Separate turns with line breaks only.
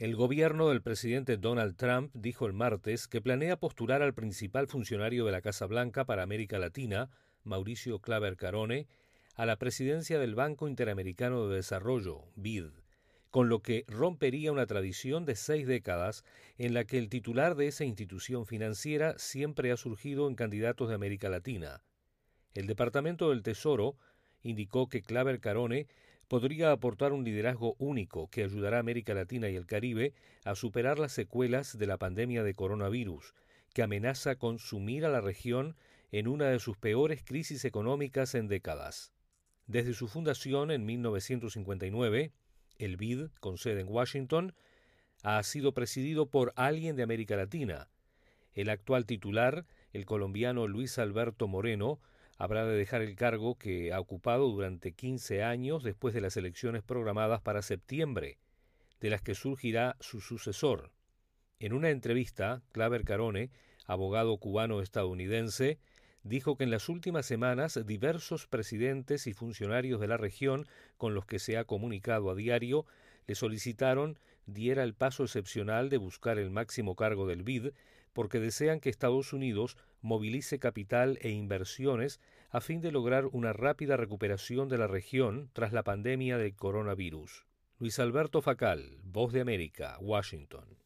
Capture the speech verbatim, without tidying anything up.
El gobierno del presidente Donald Trump dijo el martes que planea postular al principal funcionario de la Casa Blanca para América Latina, Mauricio Claver Carone, a la presidencia del Banco Interamericano de Desarrollo, B I D, con lo que rompería una tradición de seis décadas en la que el titular de esa institución financiera siempre ha surgido en candidatos de América Latina. El Departamento del Tesoro indicó que Claver Carone podría aportar un liderazgo único que ayudará a América Latina y el Caribe a superar las secuelas de la pandemia de coronavirus, que amenaza con sumir a la región en una de sus peores crisis económicas en décadas. Desde su fundación en mil novecientos cincuenta y nueve, el B I D, con sede en Washington, ha sido presidido por alguien de América Latina. El actual titular, el colombiano Luis Alberto Moreno, habrá de dejar el cargo que ha ocupado durante quince años después de las elecciones programadas para septiembre, de las que surgirá su sucesor. En una entrevista, Claver Carone, abogado cubano-estadounidense, dijo que en las últimas semanas diversos presidentes y funcionarios de la región con los que se ha comunicado a diario le solicitaron diera el paso excepcional de buscar el máximo cargo del B I D porque desean que Estados Unidos movilice capital e inversiones a fin de lograr una rápida recuperación de la región tras la pandemia del coronavirus. Luis Alberto Facal, Voz de América, Washington.